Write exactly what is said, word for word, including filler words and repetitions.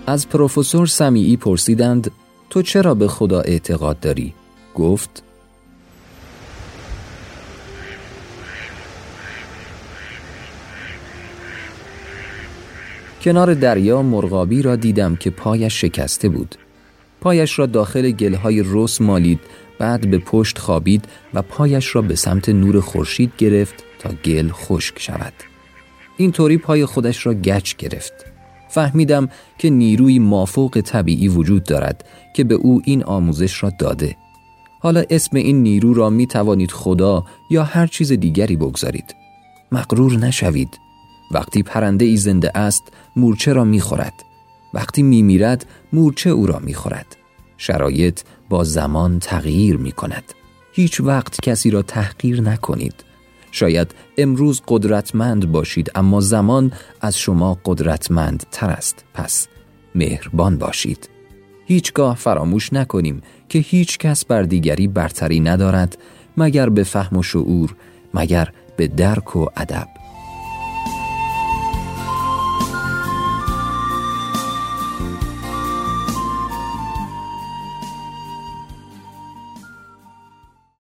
از پروفسور سمیعی پرسیدند تو چرا به خدا اعتقاد داری؟ گفت کنار دریا مرغابی را دیدم که پایش شکسته بود. پایش را داخل گلهای رس مالید، بعد به پشت خوابید و پایش را به سمت نور خورشید گرفت تا گل خشک شود. اینطوری پای خودش را گچ گرفت. فهمیدم که نیروی مافوق طبیعی وجود دارد که به او این آموزش را داده. حالا اسم این نیرو را می توانید خدا یا هر چیز دیگری بگذارید. مغرور نشوید. وقتی پرنده ای زنده است، مورچه را می خورد. وقتی می میرد، مورچه او را می خورد. شرایط با زمان تغییر می کند. هیچ وقت کسی را تحقیر نکنید. شاید امروز قدرتمند باشید، اما زمان از شما قدرتمند تر است. پس مهربان باشید. هیچگاه فراموش نکنیم که هیچ کس بر دیگری برتری ندارد مگر به فهم و شعور، مگر به درک و ادب.